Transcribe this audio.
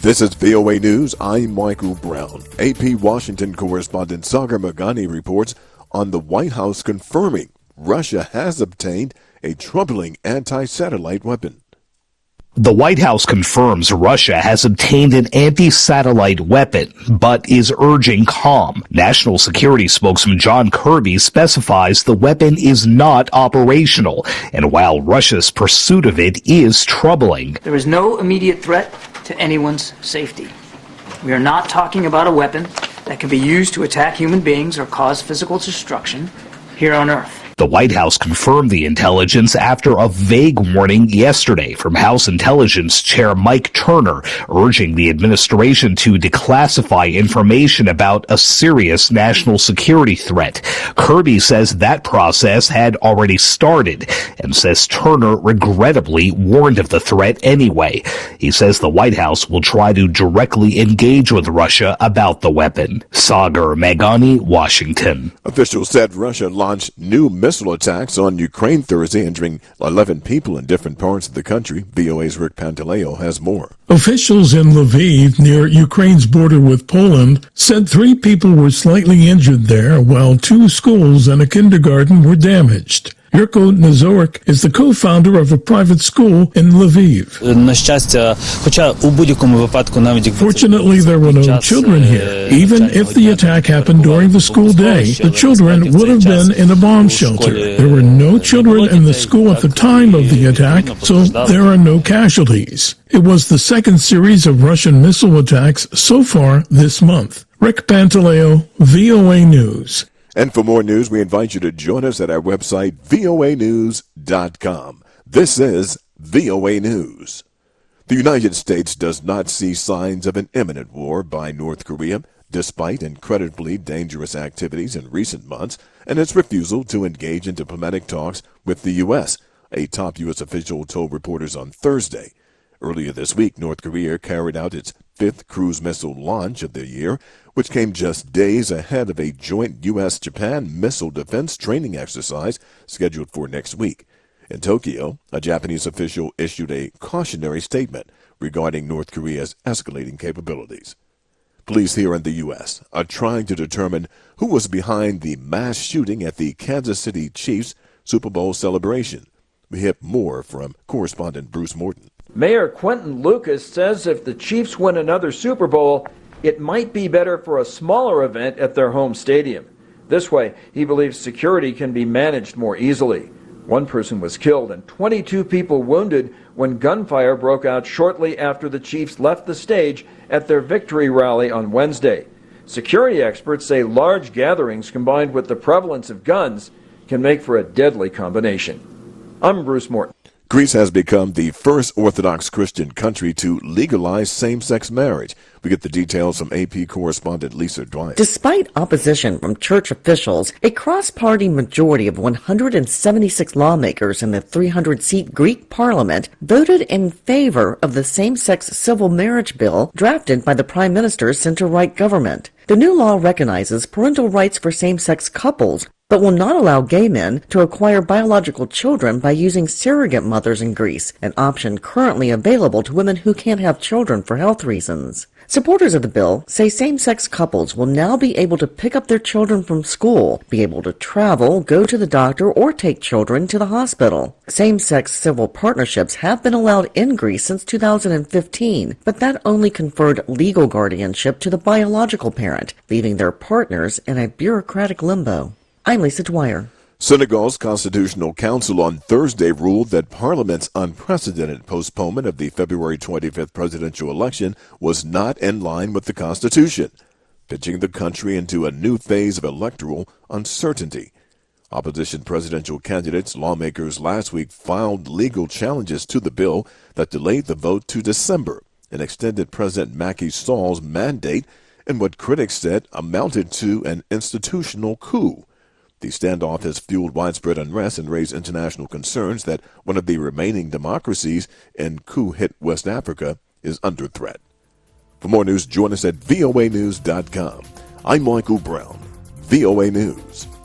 This is VOA News. I'm Michael Brown. AP Washington correspondent Sagar Meghani reports on the White House confirming Russia has obtained a troubling anti-satellite weapon. The White House confirms Russia has obtained an anti-satellite weapon, but is urging calm. National Security spokesman John Kirby specifies the weapon is not operational, and while Russia's pursuit of it is troubling. There is no immediate threat to anyone's safety. We are not talking about a weapon that can be used to attack human beings or cause physical destruction here on Earth. The White House confirmed the intelligence after a vague warning yesterday from House Intelligence Chair Mike Turner, urging the administration to declassify information about a serious national security threat. Kirby says that process had already started and says Turner regrettably warned of the threat anyway. He says the White House will try to directly engage with Russia about the weapon. Sagar Meghani, Washington. Officials said Russia launched new missile attacks on Ukraine Thursday, injuring 11 people in different parts of the country. VOA's Rick Pantaleo has more. Officials in Lviv, near Ukraine's border with Poland, said 3 people were slightly injured there, while 2 schools and a kindergarten were damaged. Yurko Nazoruk is the co-founder of a private school in Lviv. Fortunately, there were no children here. Even if the attack happened during the school day, the children would have been in a bomb shelter. There were no children in the school at the time of the attack, so there are no casualties. It was the second series of Russian missile attacks so far this month. Rick Pantaleo, VOA News. And for more news, we invite you to join us at our website, voanews.com. This is VOA News. The United States does not see signs of an imminent war by North Korea, despite incredibly dangerous activities in recent months and its refusal to engage in diplomatic talks with the U.S., a top U.S. official told reporters on Thursday. Earlier this week, North Korea carried out its 5th cruise missile launch of the year, which came just days ahead of a joint U.S.-Japan missile defense training exercise scheduled for next week. In Tokyo, a Japanese official issued a cautionary statement regarding North Korea's escalating capabilities. Police here in the U.S. are trying to determine who was behind the mass shooting at the Kansas City Chiefs Super Bowl celebration. We have more from correspondent Bruce Morton. Mayor Quentin Lucas says if the Chiefs win another Super Bowl, it might be better for a smaller event at their home stadium. This way, he believes security can be managed more easily. 1 person was killed and 22 people wounded when gunfire broke out shortly after the Chiefs left the stage at their victory rally on Wednesday. Security experts say large gatherings combined with the prevalence of guns can make for a deadly combination. I'm Bruce Morton. Greece has become the first Orthodox Christian country to legalize same-sex marriage. We get the details from AP correspondent Lisa Dwight. Despite opposition from church officials, a cross-party majority of 176 lawmakers in the 300-seat Greek parliament voted in favor of the same-sex civil marriage bill drafted by the Prime Minister's center-right government. The new law recognizes parental rights for same-sex couples, but will not allow gay men to acquire biological children by using surrogate mothers in Greece, an option currently available to women who can't have children for health reasons. Supporters of the bill say same-sex couples will now be able to pick up their children from school, be able to travel, go to the doctor, or take children to the hospital. Same-sex civil partnerships have been allowed in Greece since 2015, but that only conferred legal guardianship to the biological parent, leaving their partners in a bureaucratic limbo. I'm Lisa Dwyer. Senegal's Constitutional Council on Thursday ruled that Parliament's unprecedented postponement of the February 25th presidential election was not in line with the Constitution, pitching the country into a new phase of electoral uncertainty. Opposition presidential candidates, lawmakers last week filed legal challenges to the bill that delayed the vote to December and extended President Macky Sall's mandate in what critics said amounted to an institutional coup. The standoff has fueled widespread unrest and raised international concerns that one of the remaining democracies in coup-hit West Africa is under threat. For more news, join us at voanews.com. I'm Michael Brown, VOA News.